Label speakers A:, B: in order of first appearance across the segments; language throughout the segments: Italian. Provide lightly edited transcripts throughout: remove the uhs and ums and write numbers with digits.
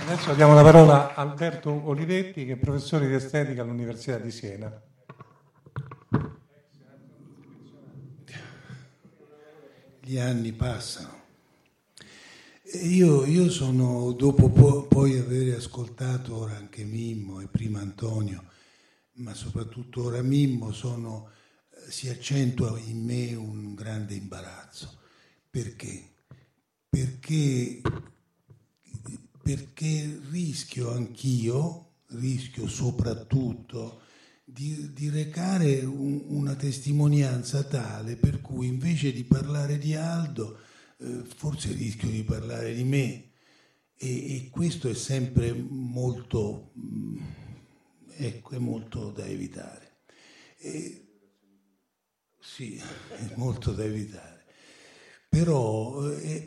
A: Adesso diamo la parola a Alberto Olivetti, che è professore di estetica all'Università di Siena.
B: Gli anni passano. Io sono, dopo poi aver ascoltato ora anche Mimmo e prima Antonio, ma soprattutto ora Mimmo, si accentua in me un grande imbarazzo. Perché? Perché rischio soprattutto di recare una testimonianza tale per cui invece di parlare di Aldo forse rischio di parlare di me e questo è sempre molto, è molto da evitare. Sì, è molto da evitare. Però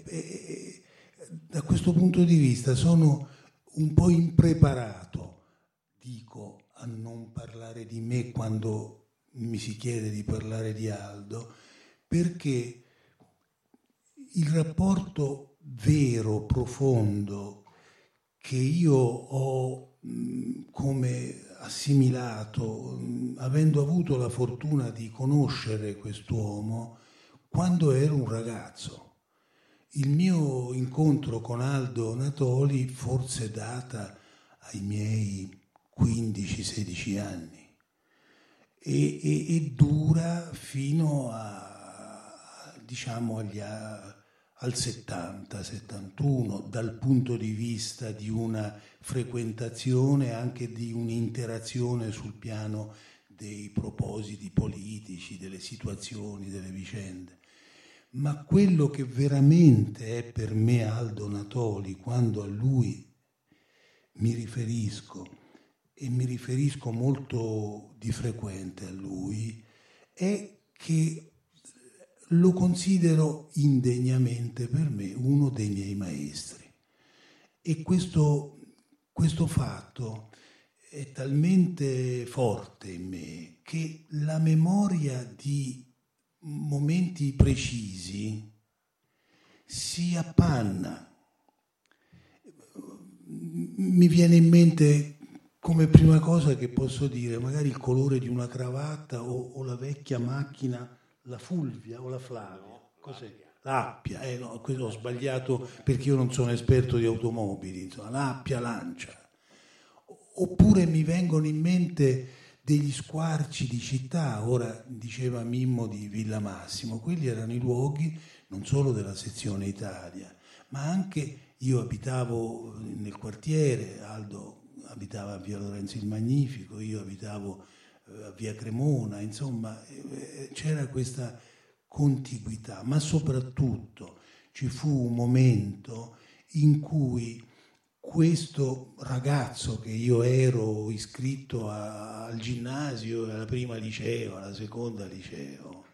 B: da questo punto di vista sono un po' impreparato, dico, a non parlare di me quando mi si chiede di parlare di Aldo, perché il rapporto vero, profondo, che io ho come assimilato, avendo avuto la fortuna di conoscere quest'uomo quando ero un ragazzo. Il mio incontro con Aldo Natoli forse data ai miei 15-16 anni e dura fino a, diciamo, al 70-71 dal punto di vista di una frequentazione, anche di un'interazione sul piano dei propositi politici, delle situazioni, delle vicende. Ma quello che veramente è per me Aldo Natoli, quando a lui mi riferisco, e mi riferisco molto di frequente a lui, è che lo considero indegnamente per me uno dei miei maestri. E questo fatto è talmente forte in me che la memoria di momenti precisi si appanna. Mi viene in mente come prima cosa che posso dire magari il colore di una cravatta o la vecchia macchina, la Fulvia o la Flavia. Cos'è? L'Appia, no, questo ho sbagliato perché io non sono esperto di automobili, insomma, l'Appia Lancia. Oppure mi vengono in mente degli squarci di città, ora diceva Mimmo di Villa Massimo, quelli erano i luoghi non solo della sezione Italia, ma anche io abitavo nel quartiere, Aldo abitava a Via Lorenzo il Magnifico, io abitavo a Via Cremona, insomma c'era questa contiguità, ma soprattutto ci fu un momento in cui questo ragazzo che io ero iscritto al ginnasio, alla prima liceo, alla seconda liceo,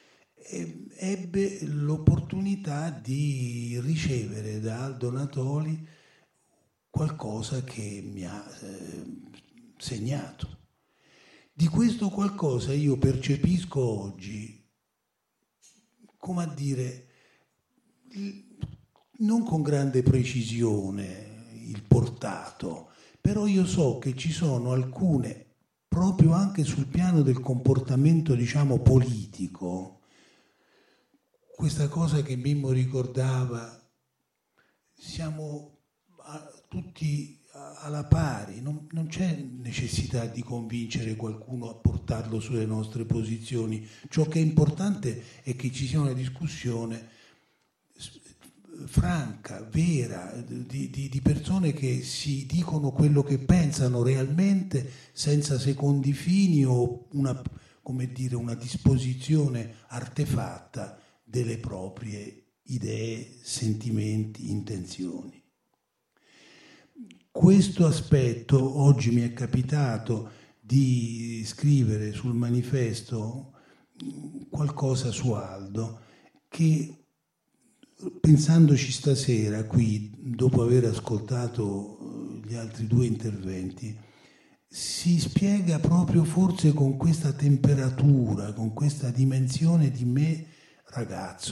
B: ebbe l'opportunità di ricevere da Aldo Natoli qualcosa che mi ha segnato. Di questo qualcosa io percepisco oggi, come a dire, non con grande precisione il portato, però io so che ci sono alcune, proprio anche sul piano del comportamento, diciamo, politico, questa cosa che Mimmo ricordava, siamo tutti alla pari, non c'è necessità di convincere qualcuno a portarlo sulle nostre posizioni. Ciò che è importante è che ci sia una discussione franca, vera, di persone che si dicono quello che pensano realmente senza secondi fini o una disposizione artefatta delle proprie idee, sentimenti, intenzioni. Questo aspetto oggi mi è capitato di scrivere sul manifesto qualcosa su Aldo che, pensandoci stasera qui, dopo aver ascoltato gli altri due interventi, si spiega proprio forse con questa temperatura, con questa dimensione di me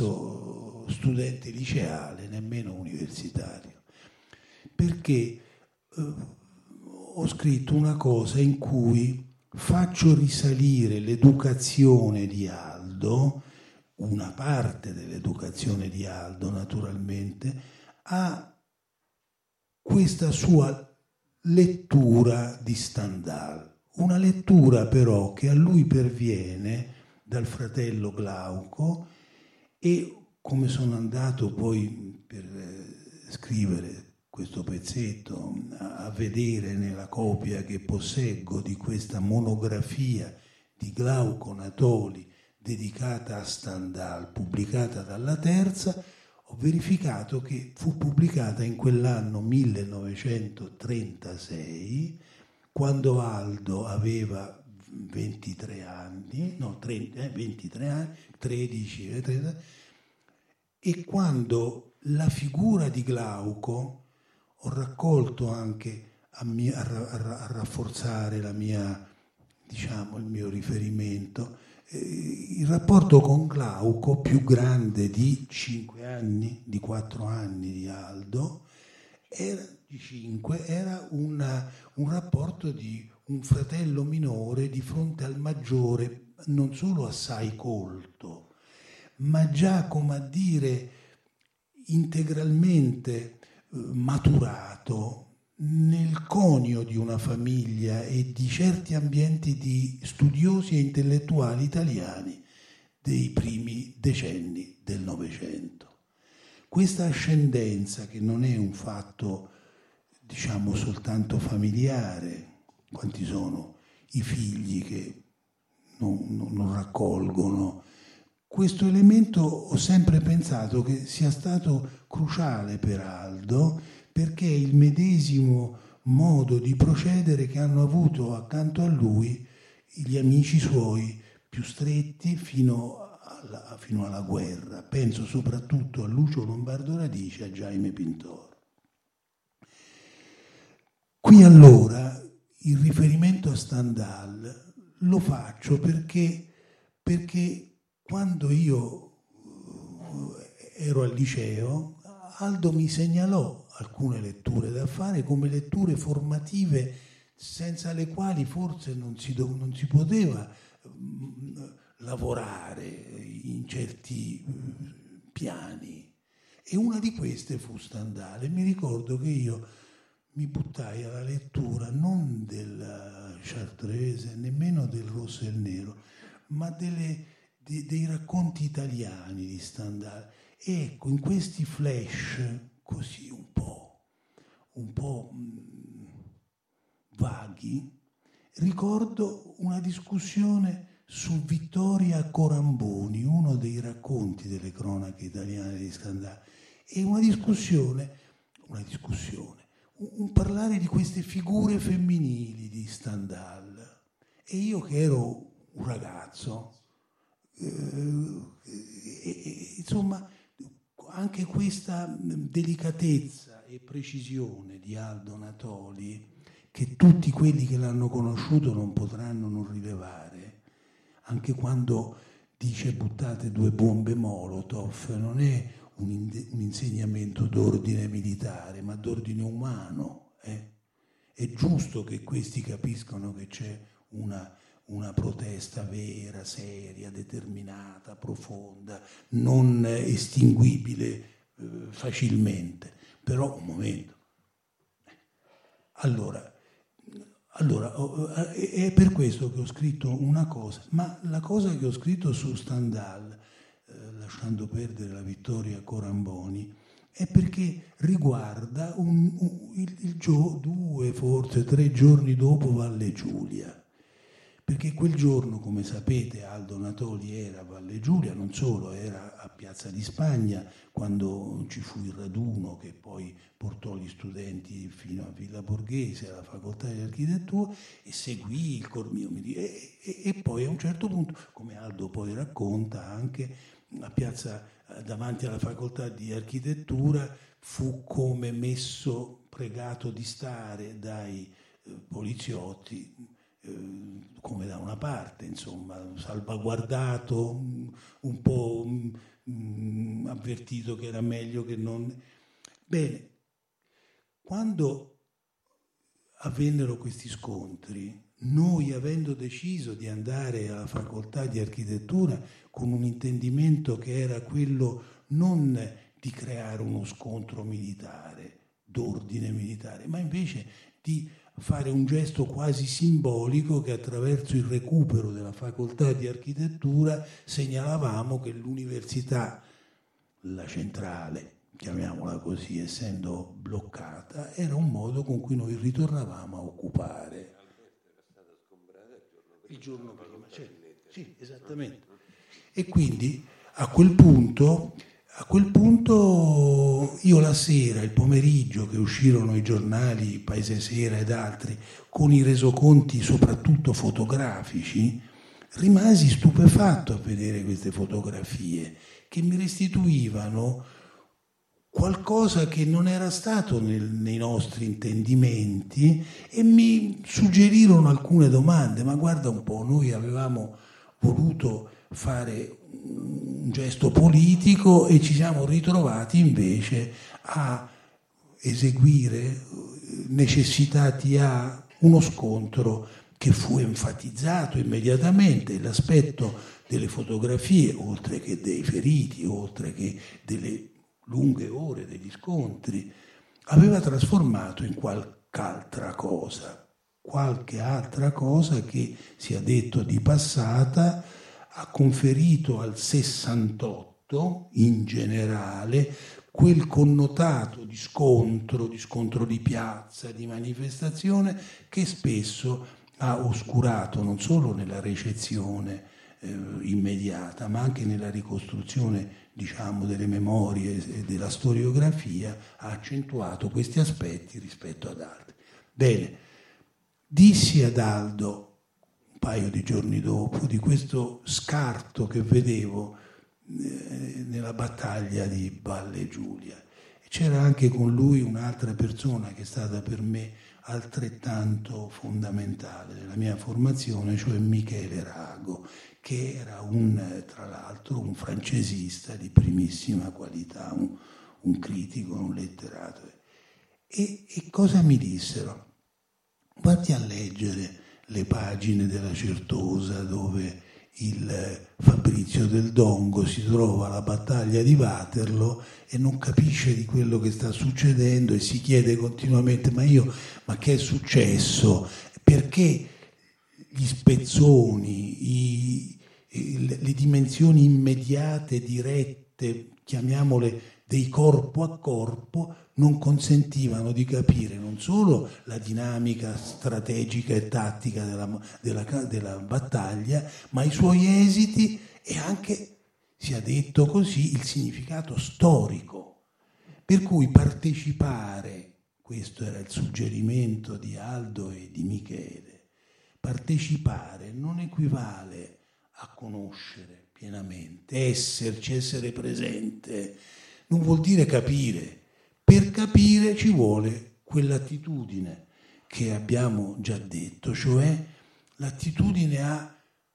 B: ragazzo, studente liceale, nemmeno universitario. Perché ho scritto una cosa in cui faccio risalire l'educazione di Aldo, una parte dell'educazione di Aldo naturalmente, a questa sua lettura di Stendhal. Una lettura però che a lui perviene dal fratello Glauco, e come sono andato poi per scrivere questo pezzetto a vedere nella copia che posseggo di questa monografia di Glauco Natoli dedicata a Stendhal, pubblicata dalla Terza, ho verificato che fu pubblicata in quell'anno 1936, quando Aldo aveva 23 anni, 23 anni, 13, 30, e quando la figura di Glauco, ho raccolto anche a rafforzare la mia, diciamo, il mio riferimento, il rapporto con Glauco, più grande di 5 anni, di 4 anni di Aldo, era di 5, era un rapporto di un fratello minore di fronte al maggiore, non solo assai colto, ma già, come a dire, integralmente maturato nel conio di una famiglia e di certi ambienti di studiosi e intellettuali italiani dei primi decenni del Novecento. Questa ascendenza, che non è un fatto, diciamo, soltanto familiare, quanti sono i figli che non raccolgono, questo elemento ho sempre pensato che sia stato cruciale per Aldo, perché è il medesimo modo di procedere che hanno avuto accanto a lui gli amici suoi più stretti fino alla guerra. Penso soprattutto a Lucio Lombardo Radice e a Jaime Pintor. Qui allora il riferimento a Stendhal lo faccio perché quando io ero al liceo, Aldo mi segnalò alcune letture da fare come letture formative senza le quali forse non si poteva lavorare in certi piani. E una di queste fu Stendhal, e mi ricordo che io mi buttai alla lettura non del Chartrese, nemmeno del Rosso e il Nero, ma dei racconti italiani di Stendhal. E ecco, in questi flash così un po' vaghi, ricordo una discussione su Vittoria Coramboni, uno dei racconti delle cronache italiane di Stendhal, e una discussione, un parlare di queste figure femminili di Stendhal. E io che ero un ragazzo, insomma, anche questa delicatezza e precisione di Aldo Natoli, che tutti quelli che l'hanno conosciuto non potranno non rilevare, anche quando dice buttate 2 bombe Molotov, non è un insegnamento d'ordine militare, ma d'ordine umano. È giusto che questi capiscano che c'è una protesta vera, seria, determinata, profonda, non estinguibile facilmente. Però un momento. Allora, è per questo che ho scritto una cosa, ma la cosa che ho scritto su Stendhal, lasciando perdere la Vittoria Coramboni, è perché riguarda 2, forse 3 giorni dopo Valle Giulia. Perché quel giorno, come sapete, Aldo Natoli era a Valle Giulia, non solo, era a Piazza di Spagna quando ci fu il raduno che poi portò gli studenti fino a Villa Borghese, alla facoltà di architettura, e seguì il Cormio. E poi a un certo punto, come Aldo poi racconta, anche a piazza davanti alla facoltà di architettura fu come pregato di stare dai poliziotti, come da una parte, insomma, salvaguardato, un po' avvertito che era meglio che non. Bene, quando avvennero questi scontri. Noi, avendo deciso di andare alla facoltà di architettura con un intendimento che era quello non di creare uno scontro militare, d'ordine militare, ma invece di fare un gesto quasi simbolico che attraverso il recupero della facoltà di architettura segnalavamo che l'università, la centrale, chiamiamola così, essendo bloccata, era un modo con cui noi ritornavamo a occupare. Il giorno prima, sì, esattamente. E quindi a quel punto io la sera, il pomeriggio che uscirono i giornali, Paese Sera ed altri, con i resoconti soprattutto fotografici, rimasi stupefatto a vedere queste fotografie che mi restituivano qualcosa che non era stato nei nostri intendimenti e mi suggerirono alcune domande. Ma guarda un po', noi avevamo voluto fare un gesto politico e ci siamo ritrovati invece a eseguire, necessitati a uno scontro che fu enfatizzato immediatamente. L'aspetto delle fotografie, oltre che dei feriti, oltre che delle lunghe ore degli scontri, aveva trasformato in qualche altra cosa che, sia detto di passata, ha conferito al 68 in generale quel connotato di scontro di piazza, di manifestazione che spesso ha oscurato non solo nella recezione immediata, ma anche nella ricostruzione, diciamo, delle memorie e della storiografia, ha accentuato questi aspetti rispetto ad altri. Bene, dissi ad Aldo un paio di giorni dopo di questo scarto che vedevo nella battaglia di Valle Giulia. E c'era anche con lui un'altra persona che è stata per me altrettanto fondamentale nella mia formazione, cioè Michele Rago, che era tra l'altro un francesista di primissima qualità, un critico, un letterato. E cosa mi dissero? Vatti a leggere le pagine della Certosa dove il Fabrizio del Dongo si trova alla battaglia di Waterloo e non capisce di quello che sta succedendo e si chiede continuamente ma che è successo? Perché gli spezzoni, le dimensioni immediate, dirette, chiamiamole dei corpo a corpo, non consentivano di capire non solo la dinamica strategica e tattica della battaglia, ma i suoi esiti e anche, sia detto così, il significato storico. Per cui partecipare, questo era il suggerimento di Aldo e di Michele, partecipare non equivale a conoscere pienamente, essere presente, non vuol dire capire. Per capire ci vuole quell'attitudine che abbiamo già detto, cioè l'attitudine a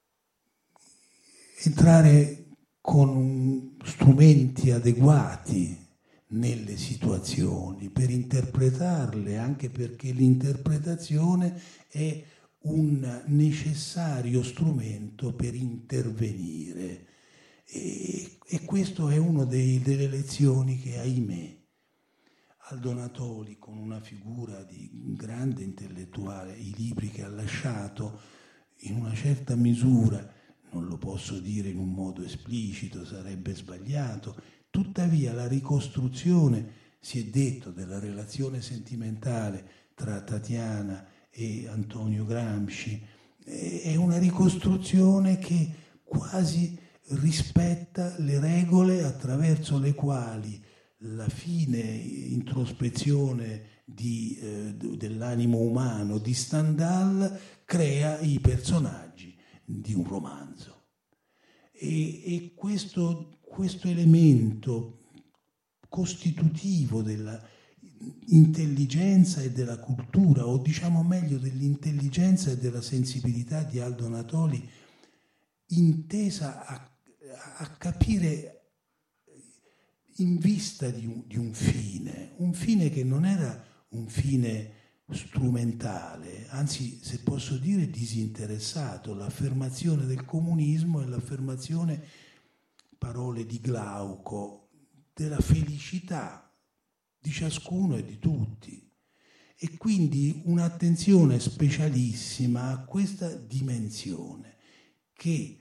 B: entrare con strumenti adeguati nelle situazioni per interpretarle, anche perché l'interpretazione è un necessario strumento per intervenire. E questo è una delle lezioni che, ahimè, Aldo Natoli, con una figura di grande intellettuale, i libri che ha lasciato, in una certa misura, non lo posso dire in un modo esplicito, sarebbe sbagliato, tuttavia la ricostruzione, si è detto, della relazione sentimentale tra Tatiana e Antonio Gramsci, è una ricostruzione che quasi rispetta le regole attraverso le quali la fine introspezione dell'animo umano di Stendhal crea i personaggi di un romanzo. E questo elemento costitutivo dell'intelligenza e della cultura, o diciamo meglio dell'intelligenza e della sensibilità di Aldo Natoli, intesa a capire in vista di un fine che non era un fine strumentale, anzi, se posso dire, disinteressato. L'affermazione del comunismo è l'affermazione, parole di Glauco, della felicità di ciascuno e di tutti. E quindi un'attenzione specialissima a questa dimensione che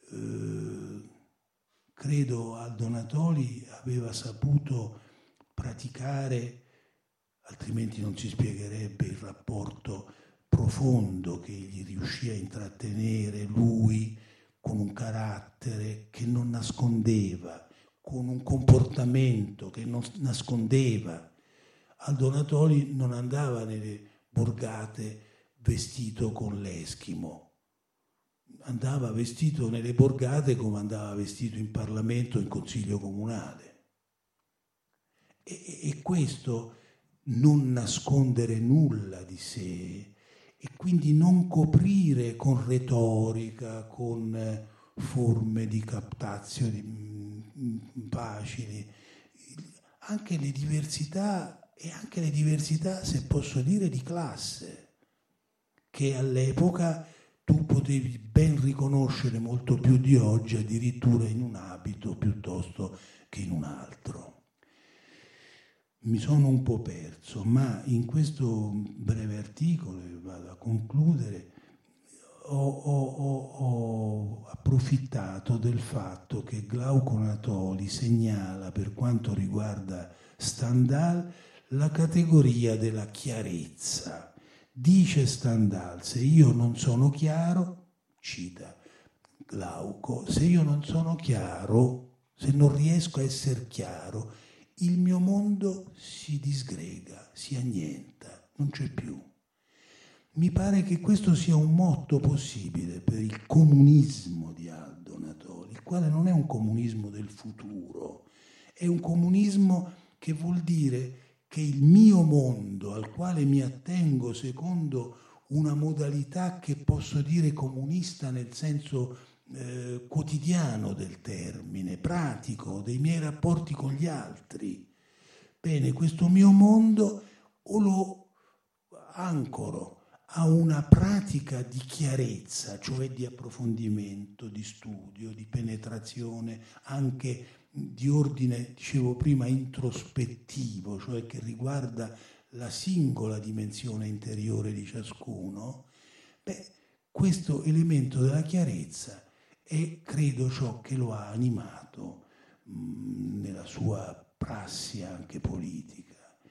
B: credo Aldo Natoli aveva saputo praticare, altrimenti non si spiegherebbe il rapporto profondo che gli riuscì a intrattenere lui con un carattere che non nascondeva, con un comportamento che non nascondeva. Aldo Natoli non andava nelle borgate vestito con l'eschimo, andava vestito nelle borgate come andava vestito in Parlamento, in Consiglio Comunale. E questo non nascondere nulla di sé e quindi non coprire con retorica, con forme di captazione facili, anche le diversità, e anche le diversità, se posso dire, di classe, che all'epoca tu potevi ben riconoscere molto più di oggi, addirittura in un abito piuttosto che in un altro. Mi sono un po' perso, ma in questo breve articolo, vado a concludere, ho approfittato del fatto che Glauco Natoli segnala, per quanto riguarda Stendhal, la categoria della chiarezza. Dice Stendhal: se io non sono chiaro, cita Glauco, se io non sono chiaro, se non riesco a essere chiaro, il mio mondo si disgrega, si annienta, non c'è più. Mi pare che questo sia un motto possibile per il comunismo di Aldo Natoli, il quale non è un comunismo del futuro, è un comunismo che vuol dire che il mio mondo, al quale mi attengo secondo una modalità che posso dire comunista nel senso quotidiano del termine, pratico, dei miei rapporti con gli altri. Bene, questo mio mondo o lo ancoro a una pratica di chiarezza, cioè di approfondimento, di studio, di penetrazione, anche di ordine, dicevo prima, introspettivo, cioè che riguarda la singola dimensione interiore di ciascuno. Questo elemento della chiarezza è, credo, ciò che lo ha animato nella sua prassi anche politica.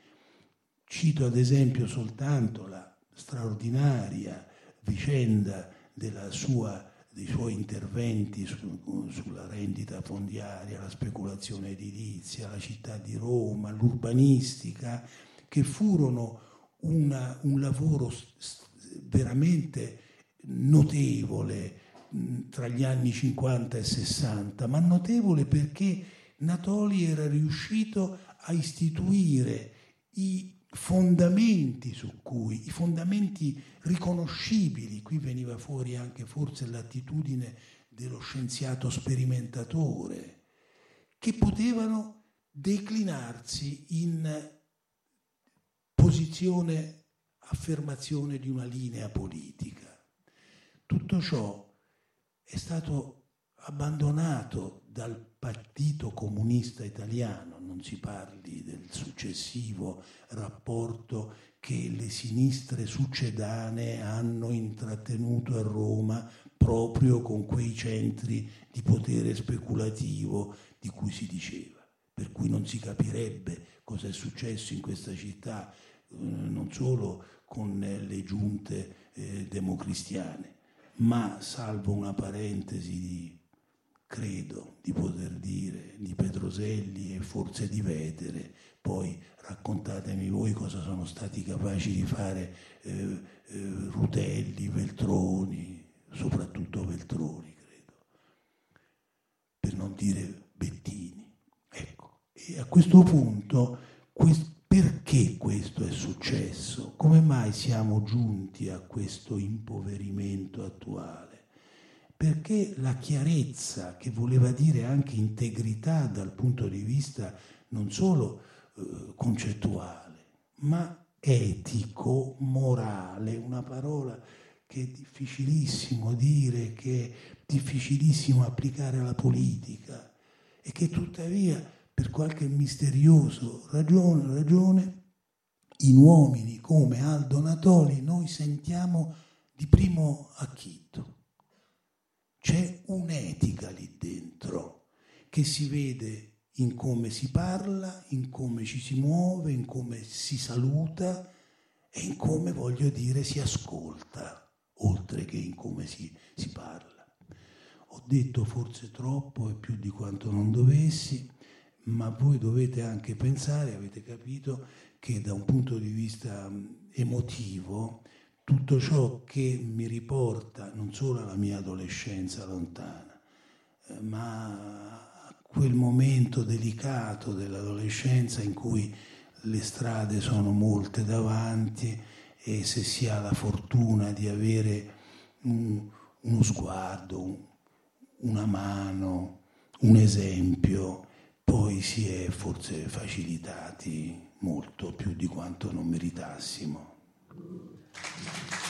B: Cito ad esempio soltanto la straordinaria vicenda dei suoi interventi sulla rendita fondiaria, la speculazione edilizia, la città di Roma, l'urbanistica, che furono un lavoro veramente notevole tra gli anni 50 e 60, ma notevole perché Natoli era riuscito a istituire i fondamenti i fondamenti riconoscibili. Qui veniva fuori anche forse l'attitudine dello scienziato sperimentatore, che potevano declinarsi in posizione, affermazione di una linea politica. Tutto ciò è stato abbandonato dal Partito Comunista Italiano, non si parli del successivo rapporto che le sinistre succedanee hanno intrattenuto a Roma proprio con quei centri di potere speculativo di cui si diceva, per cui non si capirebbe cosa è successo in questa città, non solo con le giunte democristiane, ma salvo una parentesi credo di poter dire, di Petroselli e forse di Vetere. Poi raccontatemi voi cosa sono stati capaci di fare Rutelli, Veltroni, soprattutto Veltroni, credo, per non dire Bettini. Ecco, e a questo punto, perché questo è successo? Come mai siamo giunti a questo impoverimento attuale? Perché la chiarezza, che voleva dire anche integrità dal punto di vista non solo concettuale, ma etico, morale, una parola che è difficilissimo dire, che è difficilissimo applicare alla politica e che tuttavia, per qualche misterioso ragione, in uomini come Aldo Natoli noi sentiamo di primo acchito. C'è un'etica lì dentro che si vede in come si parla, in come ci si muove, in come si saluta e in come, voglio dire, si ascolta, oltre che in come si parla. Ho detto forse troppo e più di quanto non dovessi, ma voi dovete anche pensare, avete capito, che da un punto di vista emotivo tutto ciò che mi riporta non solo alla mia adolescenza lontana, ma a quel momento delicato dell'adolescenza in cui le strade sono molte davanti e se si ha la fortuna di avere uno sguardo, una mano, un esempio, poi si è forse facilitati molto più di quanto non meritassimo.